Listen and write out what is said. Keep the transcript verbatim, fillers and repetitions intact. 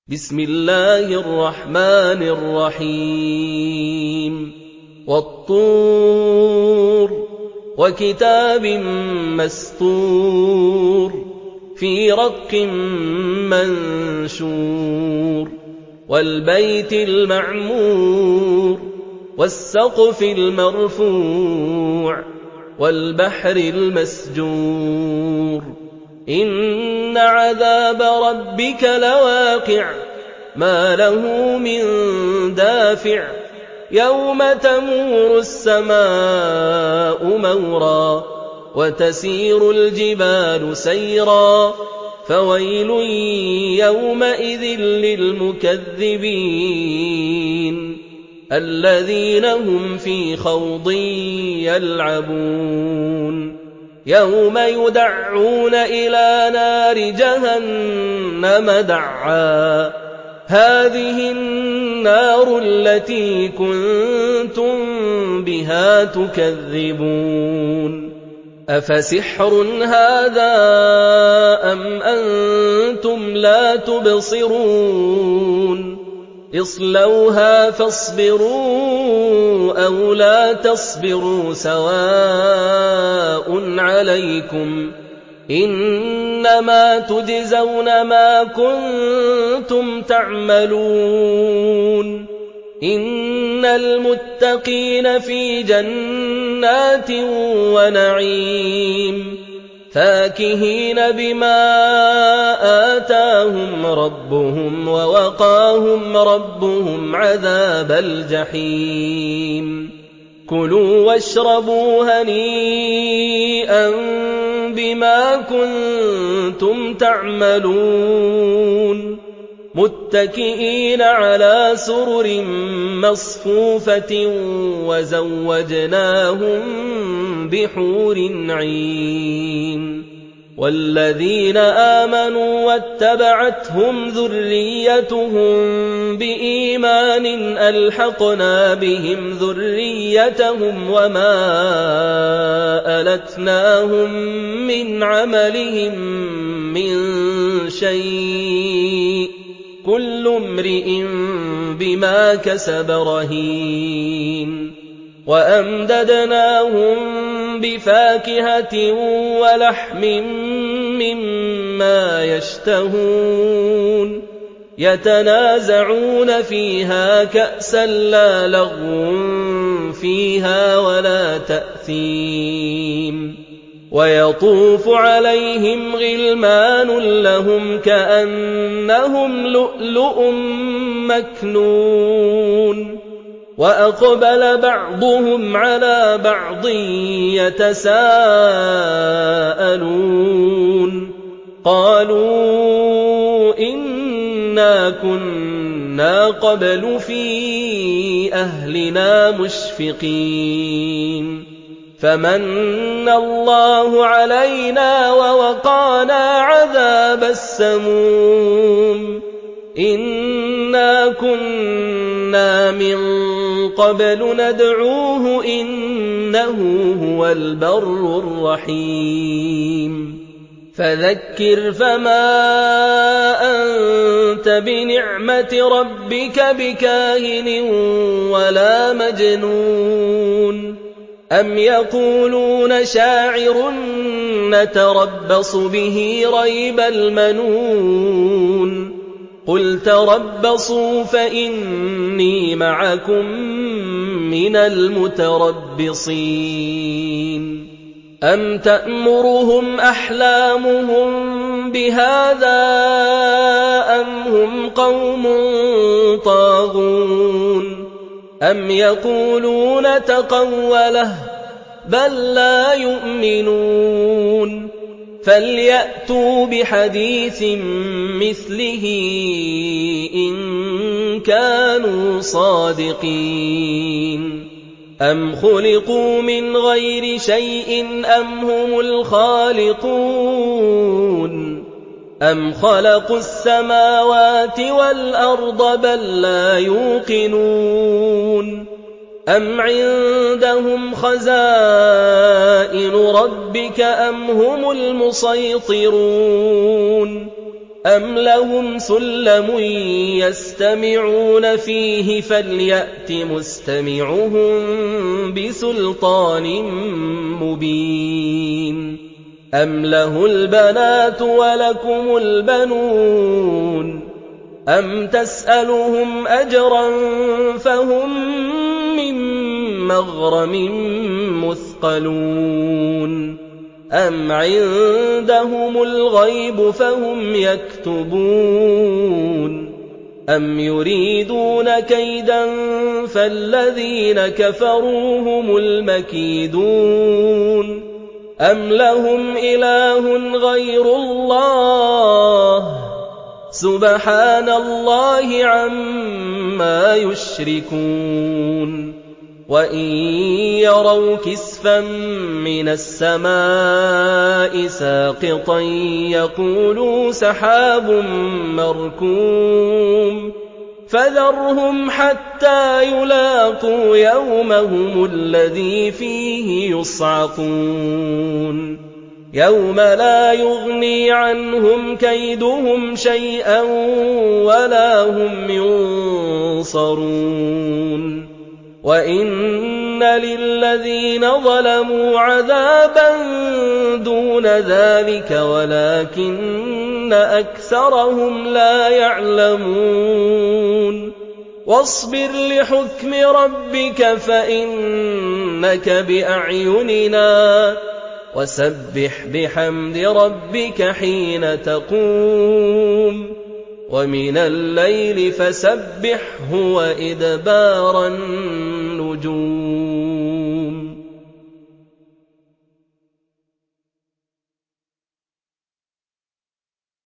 بسم الله الرحمن الرحيم والطور وكتاب مسطور في رق منشور والبيت المعمور والسقف المرفوع والبحر المسجور إن عذاب ربك لواقع ما له من دافع يوم تمور السماء مورا وتسير الجبال سيرا فويل يومئذ للمكذبين الذين هم في خوض يلعبون يوم يدعون إلى نار جهنم دعا هذه النار التي كنتم بها تكذبون أفسحر هذا أم أنتم لا تبصرون اصلوها فاصبروا أو لا تصبروا سواء عليكم إنما تجزون ما كنتم تعملون إن المتقين في جنات ونعيم فاكهين بما آتاهم ربهم ووقاهم ربهم عذاب الجحيم كلوا واشربوا هنيئا بما كنتم تعملون متكئين على سرر مصفوفة وزوجناهم بحور عين والذين آمنوا واتبعتهم ذريتهم بإيمان ألحقنا بهم ذريتهم وما ألتناهم من عملهم من شيء كل امرئ بما كسب رهين وأمددناهم بفاكهة ولحم مما يشتهون يتنازعون فيها كأسا لا لغو فيها ولا تأثيم ويطوف عليهم غلمان لهم كأنهم لؤلؤ مكنون وأقبل بعضهم على بعض يتساءلون قالوا إنا كنا قبل في أهلنا مشفقين فمن الله علينا ووقانا عذاب السموم إنا كنا من قبل ندعوه إنه هو البر الرحيم فذكر فما أنت بنعمة ربك بكاهن ولا مجنون أم يقولون شاعر نتربص به ريب المنون قل تربصوا فإني معكم من المتربصين أم تأمرهم أحلامهم بهذا أم هم قوم طاغون أم يقولون تقوله بل لا يؤمنون فليأتوا بحديث مثله إن كانوا صادقين أم خلقوا من غير شيء أم هم الخالقون أم خلقوا السماوات والأرض بل لا يوقنون أم عندهم خزائن ربك أم هم المسيطرون أَمْ لَهُمْ سُلَّمٌ يَسْتَمِعُونَ فِيهِ فَلْيَأْتِ مُسْتَمِعُهُم بِسُلْطَانٍ مُّبِينٍ أَمْ لَهُ الْبَنَاتُ وَلَكُمُ الْبَنُونَ أَمْ تَسْأَلُهُمْ أَجْرًا فَهُم مِّن مَّغْرَمٍ مُّثْقَلُونَ أَمْ عِندَهُمُ الْغَيْبُ فَهُمْ يَكْتُبُونَ أَمْ يُرِيدُونَ كَيْدًا فَالَّذِينَ كَفَرُوا هُمُ الْمَكِيدُونَ أَمْ لَهُمْ إِلَٰهٌ غَيْرُ اللَّهِ سُبْحَانَ اللَّهِ عَمَّا يُشْرِكُونَ وَإِن يَرَوْا كِسْفًا مِّنَ السَّمَاءِ سَاقِطًا يَقُولُوا سَحَابٌ مَّرْكُومٌ فَذَرْهُمْ حَتَّىٰ يُلَاقُوا يَوْمَهُمُ الَّذِي فِيهِ يُصْعَقُونَ يَوْمَ لَا يُغْنِي عَنْهُمْ كَيْدُهُمْ شَيْئًا وَلَا هُمْ يُنصَرُونَ وَإِنَّ لِلَّذِينَ ظَلَمُوا عَذَابًا دُونَ ذَٰلِكَ وَلَٰكِنَّ أَكْثَرَهُمْ لَا يَعْلَمُونَ وَاصْبِرْ لِحُكْمِ رَبِّكَ فَإِنَّكَ بِأَعْيُنِنَا وَسَبِّحْ بِحَمْدِ رَبِّكَ حِينَ تَقُومُ وَمِنَ اللَّيْلِ فَسَبِّحْهُ وَإِدْبَارَ النُّجُومِ